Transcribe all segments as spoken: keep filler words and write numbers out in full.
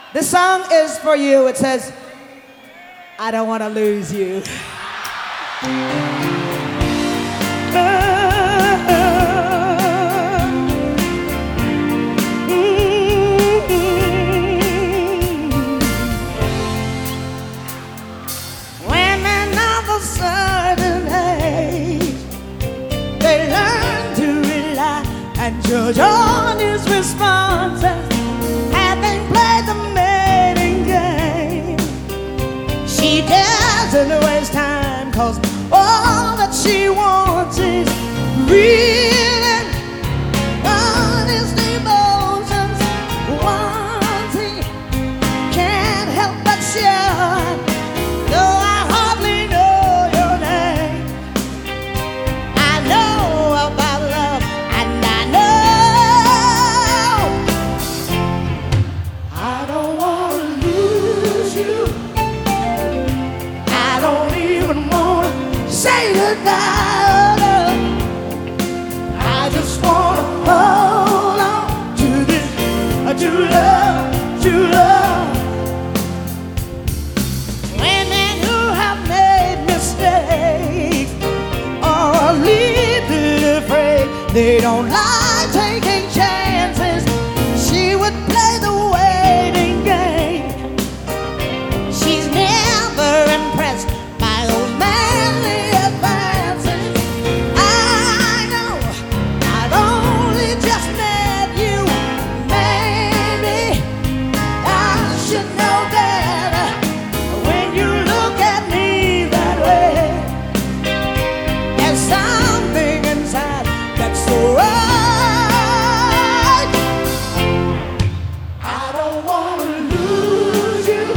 This song is for you. It says, I don't want to lose you. Women of a certain age, they learn to rely and judge on his responses. Having played the mating game, she doesn't waste time, cause all that she wants is real and honest emotions. One thing can't help but share. Though I hardly know your name, I know about love, and I know I don't want to lose you. I don't even want to say goodbye. Love. I just want to hold on to this, uh, to love, to love. Women who have made mistakes are a little afraid. They don't like taking chances. She would play the waiting game. She's never impressed by those manly advances. I know I've only just met you. Maybe I should know better. When you look at me that way, there's something inside that's so right. I don't want to lose you.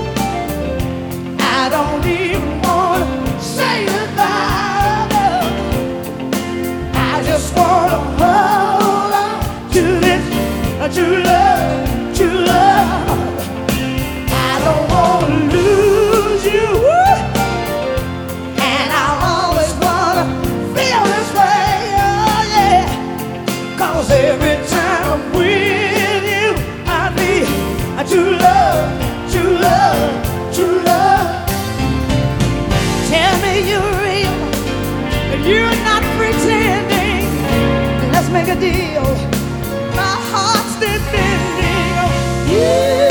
I don't even want to say goodbye. No. I just want to hold on to this, uh, to love, to love. I don't want to lose you. Woo. And I always want to feel this way, oh yeah. Cause every time I'm with you, I need uh, to love, to love, to love. Tell me you're real, and you're not pretending. Let's make a deal. My heart's depending on you.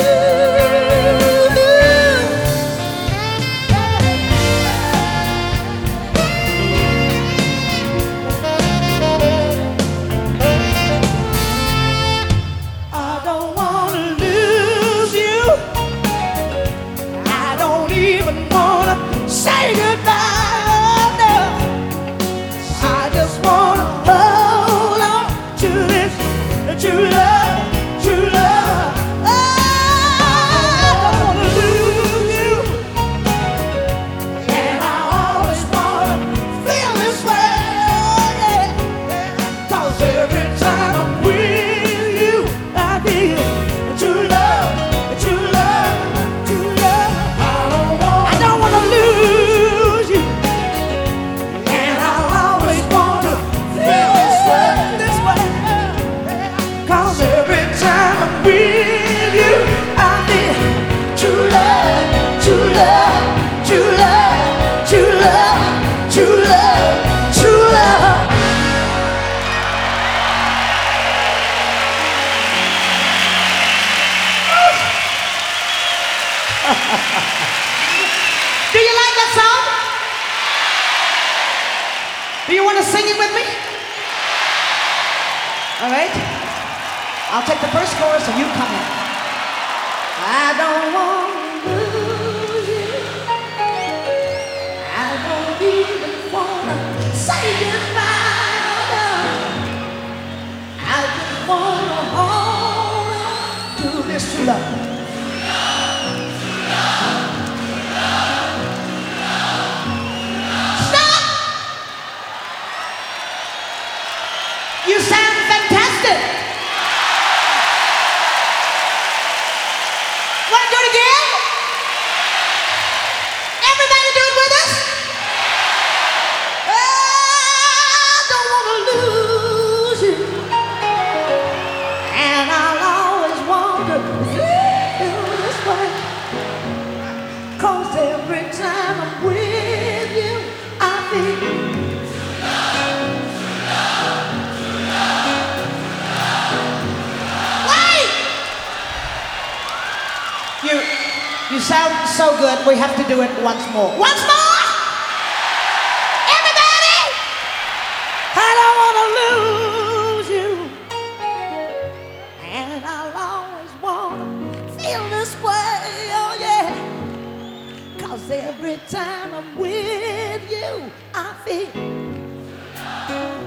I don't want to lose you. I don't even want to say goodbye. Oh, no. I just want to hold on to this, to love, to love. I don't want to lose you. And I always want to feel this way. Oh, yeah. Cause every time I'm with you, I feel to love, to love, to love. I don't want, I don't want to lose you. And I always want to feel this way, this way. Cause every time I'm with you, I feel to love, to love, to love, to love, to love, to love. Do you like that song? Do you want to sing it with me? All right. I'll take the first chorus and you come in. I don't want to lose you. I don't even want to say goodbye. I just want to hold on to this love. You sound fantastic. Want to do it again? Everybody do it with us? I don't want to lose you. And I'll always want to feel sound so good, we have to do it once more. Once more! Everybody! I don't want to lose you. And I'll always want to feel this way, oh yeah. Cause every time I'm with you, I feel